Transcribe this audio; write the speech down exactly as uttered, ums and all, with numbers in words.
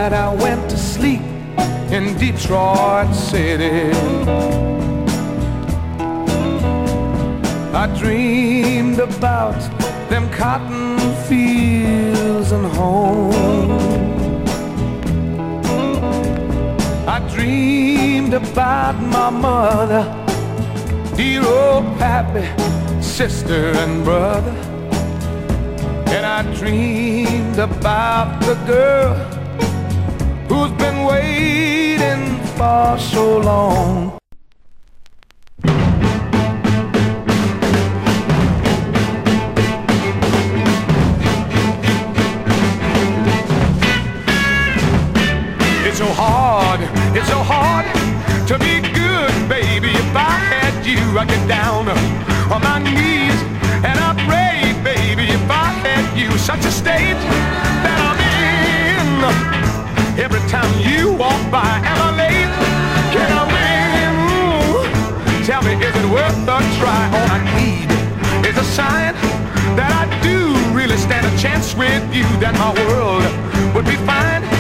night I went to sleep in Detroit City. I dreamed about them cotton fields and home. I dreamed about my mother, dear old pappy, sister and brother. And I dreamed about the girl who's been waiting for so long. It's so hard, it's so hard to be good, baby. If I had you, I'd get down on my knees and I pray, baby, if I had you. Such a state that I'm in. Every time you walk by, am I late? Can I win? Tell me, is it worth a try? All I need is a sign that I do really stand a chance with you, that my world would be fine.